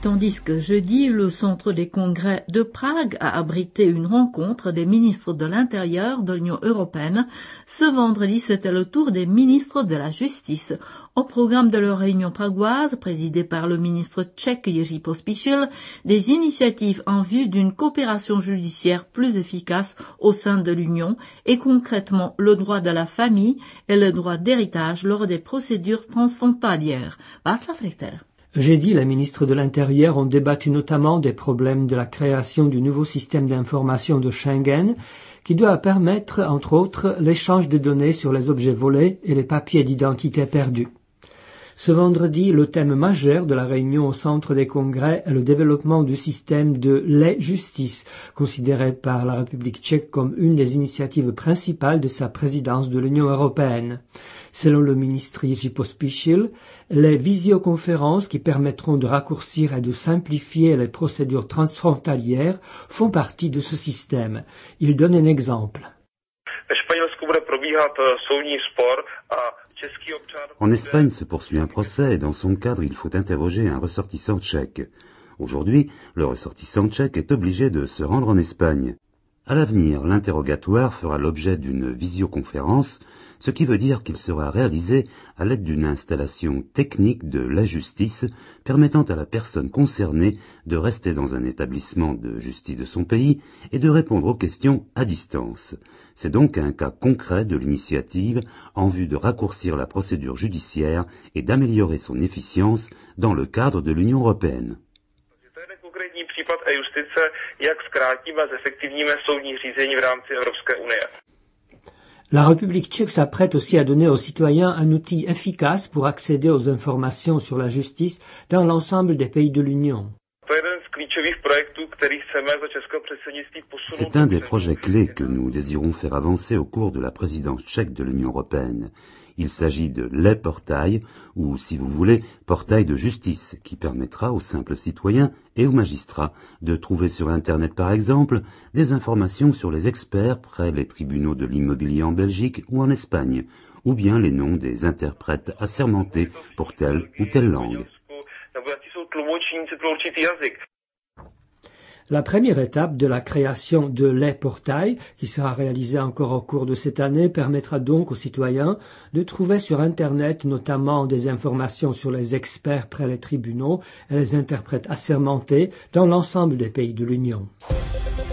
tandis que jeudi, le Centre des congrès de Prague a abrité une rencontre des ministres de l'Intérieur de l'Union européenne. Ce vendredi, c'était le tour des ministres de la Justice. Au programme de leur réunion pragoise, présidée par le ministre tchèque Jiří Pospíšil, des initiatives en vue d'une coopération judiciaire plus efficace au sein de l'Union et concrètement le droit de la famille et le droit d'héritage lors des procédures transfrontalières. Václav Richter. Jeudi, les ministres de l'Intérieur ont débattu notamment des problèmes de la création du nouveau système d'information de Schengen, qui doit permettre, entre autres, l'échange de données sur les objets volés et les papiers d'identité perdus. Ce vendredi, le thème majeur de la réunion au centre des congrès est le développement du système de l'e-justice, considéré par la République tchèque comme une des initiatives principales de sa présidence de l'Union européenne. Selon le ministre Jiří Pospíšil, les visioconférences qui permettront de raccourcir et de simplifier les procédures transfrontalières font partie de ce système. Il donne un exemple. En Espagne se poursuit un procès et dans son cadre, il faut interroger un ressortissant tchèque. Aujourd'hui, le ressortissant tchèque est obligé de se rendre en Espagne. À l'avenir, l'interrogatoire fera l'objet d'une visioconférence, ce qui veut dire qu'il sera réalisé à l'aide d'une installation technique de la justice permettant à la personne concernée de rester dans un établissement de justice de son pays et de répondre aux questions à distance. C'est donc un cas concret de l'initiative en vue de raccourcir la procédure judiciaire et d'améliorer son efficience dans le cadre de l'Union européenne. La République tchèque s'apprête aussi à donner aux citoyens un outil efficace pour accéder aux informations sur la justice dans l'ensemble des pays de l'Union. C'est un des projets clés que nous désirons faire avancer au cours de la présidence tchèque de l'Union européenne. Il s'agit de l'e-portail, ou si vous voulez, portail de justice, qui permettra aux simples citoyens et aux magistrats de trouver sur Internet par exemple des informations sur les experts près les tribunaux de l'immobilier en Belgique ou en Espagne, ou bien les noms des interprètes assermentés pour telle ou telle langue. La première étape de la création de l'e-portail, qui sera réalisée encore au cours de cette année, permettra donc aux citoyens de trouver sur Internet notamment des informations sur les experts près les tribunaux et les interprètes assermentés dans l'ensemble des pays de l'Union.